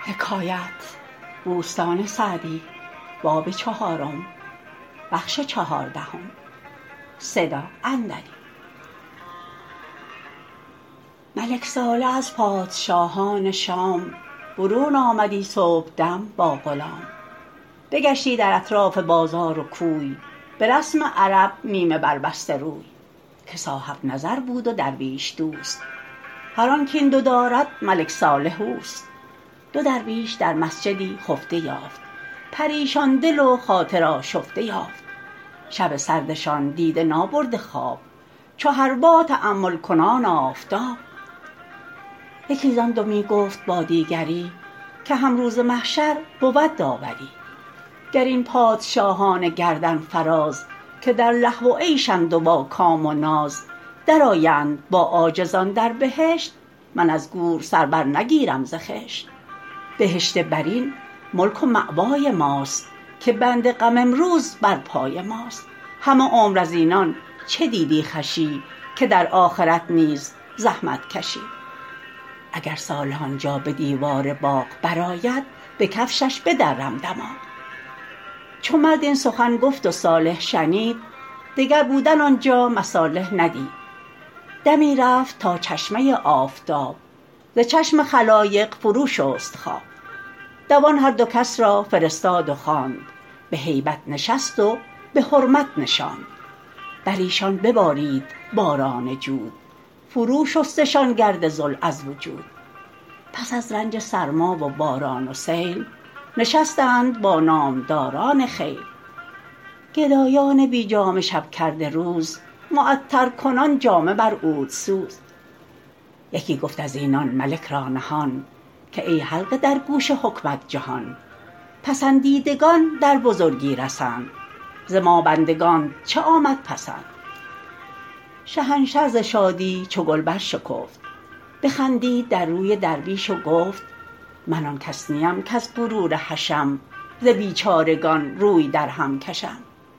ملک صالح از پادشاهان شام برون آمدی صبحدم با غلام. بگشتی در اطراف بازار و کوی، به رسم عرب نیمه بربسته روی. که صاحب نظر بود و درویش دوست، هر آن کاین دو دارد ملک صالح اوست. دو درویش در مسجدی خفته یافت، پریشان دل و خاطر آشفته یافت. شب سردشان دیده نابرده خواب، چو حربا تأمل کنان آفتاب. یکی زان دو می گفت با دیگری، که هم روز محشر بود داوری. گر این پادشاهان گردن فراز، که در لهو و عیشند و با کام و ناز، در آیند با عاجزان در بهشت، من از گور سر بر نگیرم ز خشت. بهشت برین ملک و مأوای ماست، که بند غم امروز بر پای ماست. همه عمر از اینان چه دیدی خوشی، که در آخرت نیز زحمت کشی. اگر صالح آنجا به دیوار باغ برآید، به کفشش بدرم دماغ. چو مرد این سخن گفت و صالح شنید، دگر بودن آنجا مصالح ندید. دمی رفت تا چشمه آفتاب، ز چشم خلایق فرو شست خواب. دوان هر دو کس را فرستاد و خواند، به هیبت نشست و به حرمت نشاند. بر ایشان ببارید باران جود، فرو شستشان گرد ذل از وجود. پس از رنج سرما و باران و سیل، نشستند با نامداران خیل. گدایان بی جامه شب کرده روز، معطر کنان جامه بر عود سوز. یکی گفت از اینان ملک را نهان، که ای حلقه در گوش حکمت جهان. پسندیدگان در بزرگی رسند، ز ما بندگانت چه آمد پسند. شهنشه ز شادی چو گل برشکفت، بخندید در روی درویش و گفت. من آن کس نیم کز غرور حشم، ز بیچارگان روی در هم کشم.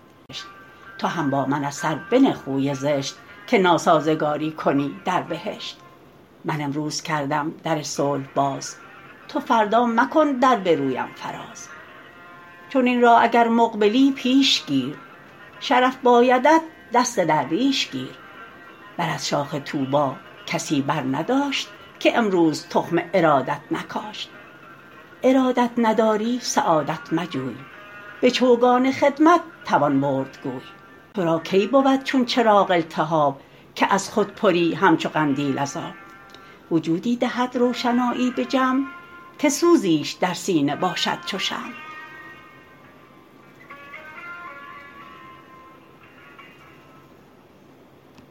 تو هم با من از سر بنه خوی زشت، که ناسازگاری کنی در بهشت. من امروز کردم در صلح باز، تو فردا مکن در به رویم فراز. چنین را اگر مقبلی پیش گیر، شرف بایدت دست درویش گیر. بر از شاخ طوبی کسی بر نداشت، که امروز تخم ارادت نکاشت. ارادت نداری سعادت مجوی، به چوگان خدمت توان برد گوی. تو را کی بود چون چراغ التهاب، که از خود پری همچو قندیل از آب. وجودی دهد روشنایی به جمع، که سوزیش در سینه باشد چو شمع.